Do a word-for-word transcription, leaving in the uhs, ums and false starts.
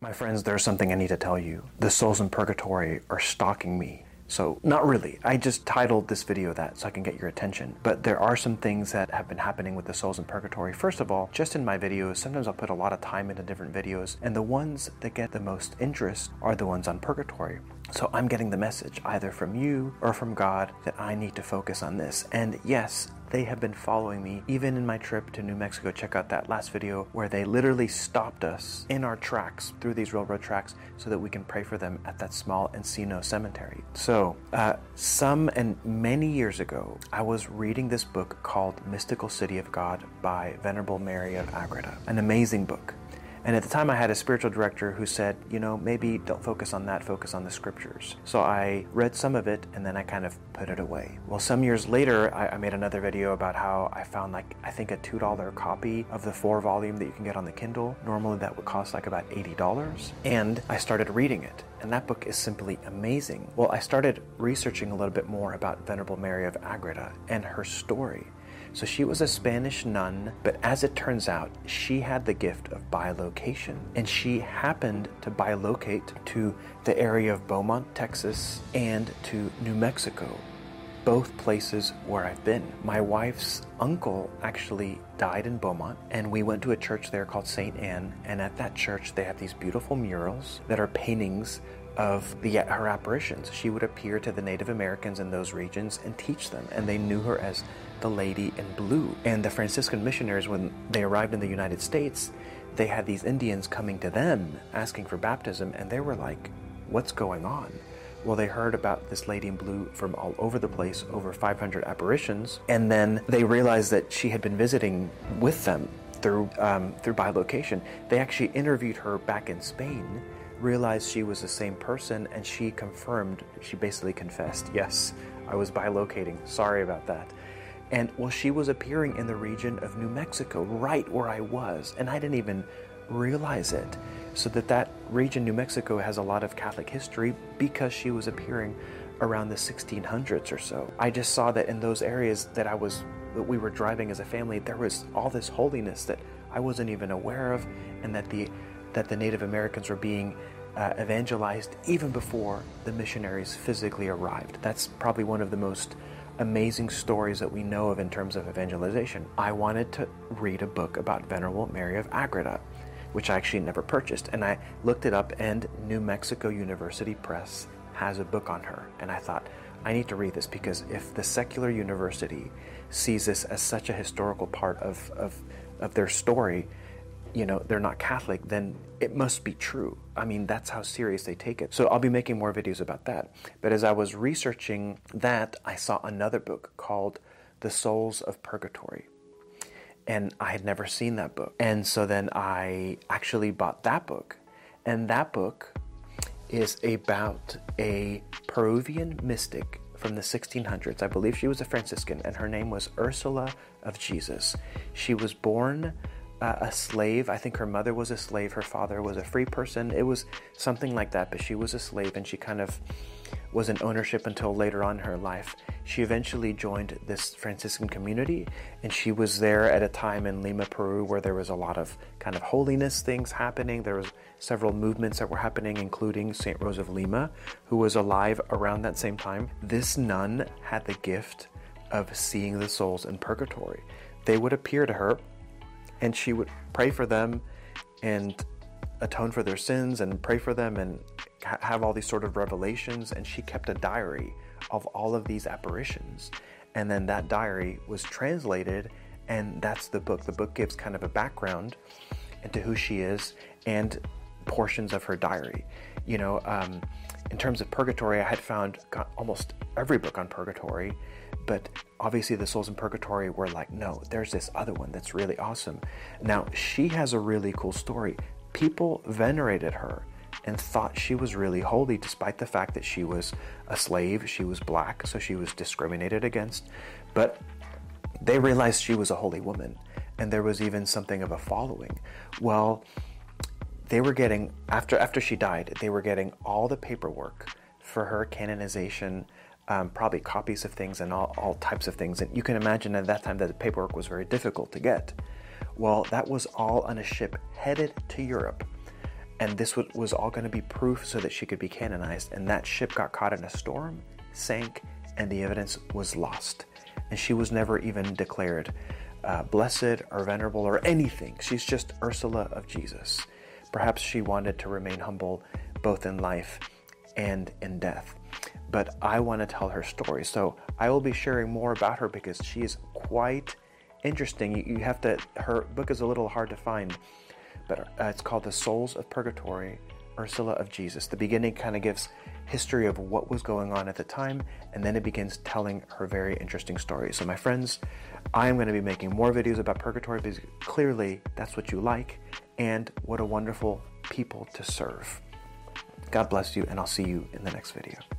My friends, there's something I need to tell you. The souls in purgatory are stalking me. So, not really. I just titled this video that so I can get your attention. But there are some things that have been happening with the souls in purgatory. First of all, just in my videos, sometimes I'll put a lot of time into different videos, and the ones that get the most interest are the ones on purgatory. So I'm getting the message either from you or from God that I need to focus on this. And yes, they have been following me even in my trip to New Mexico. Check out that last video where they literally stopped us in our tracks through these railroad tracks so that we can pray for them at that small Encino cemetery. So uh, some and many years ago, I was reading this book called Mystical City of God by Venerable Mary of Agreda, an amazing book. And at the time I had a spiritual director who said, you know, maybe don't focus on that, focus on the scriptures. So I read some of it and then I kind of put it away. Well, some years later, I, I made another video about how I found like, I think a two dollar copy of the four volume that you can get on the Kindle. Normally that would cost like about eighty dollars. And I started reading it. And that book is simply amazing. Well, I started researching a little bit more about Venerable Mary of Agreda and her story. So she was a Spanish nun, but as it turns out, she had the gift of bilocation. And she happened to bilocate to the area of Beaumont, Texas, and to New Mexico, both places where I've been. My wife's uncle actually died in Beaumont, and we went to a church there called Saint Anne, and at that church they have these beautiful murals that are paintings of the, her apparitions. She would appear to the Native Americans in those regions and teach them, and they knew her as the Lady in Blue. And the Franciscan missionaries, when they arrived in the United States, they had these Indians coming to them asking for baptism, and they were like, what's going on? Well, they heard about this Lady in Blue from all over the place, over five hundred apparitions, and then they realized that she had been visiting with them through, um, through bilocation. They actually interviewed her back in Spain, realized she was the same person, and she confirmed, she basically confessed, yes, I was bilocating, sorry about that. And well, she was appearing in the region of New Mexico, right where I was, and I didn't even realize it. So that that region, New Mexico, has a lot of Catholic history because she was appearing around the sixteen hundreds or so. I just saw that in those areas that I was, that we were driving as a family, there was all this holiness that I wasn't even aware of, and that the that the Native Americans were being uh, evangelized even before the missionaries physically arrived. That's probably one of the most amazing stories that we know of in terms of evangelization. I wanted to read a book about Venerable Mary of Agreda, which I actually never purchased, and I looked it up, and New Mexico University Press has a book on her, and I thought, I need to read this, because if the secular university sees this as such a historical part of, of, of their story, you know, they're not Catholic, then it must be true. I mean, that's how serious they take it. So I'll be making more videos about that. But as I was researching that, I saw another book called The Souls of Purgatory. And I had never seen that book. And so then I actually bought that book. And that book is about a Peruvian mystic from the sixteen hundreds. I believe she was a Franciscan, and her name was Ursula of Jesus. She was born Uh, a slave. I think her mother was a slave, her father was a free person. It was something like that, but she was a slave, and she kind of was in ownership until later on in her life. She eventually joined this Franciscan community, and she was there at a time in Lima, Peru, where there was a lot of kind of holiness things happening. There was several movements that were happening, including Saint Rose of Lima, who was alive around that same time. This nun had the gift of seeing the souls in purgatory. They would appear to her, and she would pray for them and atone for their sins and pray for them and ha- have all these sort of revelations. And she kept a diary of all of these apparitions. And then that diary was translated, and that's the book. The book gives kind of a background into who she is and portions of her diary. You know, um, in terms of purgatory, I had found almost every book on purgatory, but obviously the souls in purgatory were like, no, there's this other one that's really awesome. Now, she has a really cool story. People venerated her and thought she was really holy, despite the fact that she was a slave, she was black, so she was discriminated against. But they realized she was a holy woman, and there was even something of a following. Well, they were getting, after after she died, they were getting all the paperwork for her canonization, um, probably copies of things and all, all types of things. And you can imagine at that time that the paperwork was very difficult to get. Well, that was all on a ship headed to Europe. and this was, was all going to be proof so that she could be canonized. And that ship got caught in a storm, sank, and the evidence was lost. And she was never even declared uh, blessed or venerable or anything. She's just Ursula of Jesus. Perhaps she wanted to remain humble both in life and in death. But I want to tell her story. So I will be sharing more about her because she is quite interesting. You, you have to, her book is a little hard to find, but uh, it's called The Souls of Purgatory, Ursula of Jesus. The beginning kind of gives history of what was going on at the time, and then it begins telling her very interesting story. So my friends, I am going to be making more videos about purgatory because clearly that's what you like, and what a wonderful people to serve. God bless you, and I'll see you in the next video.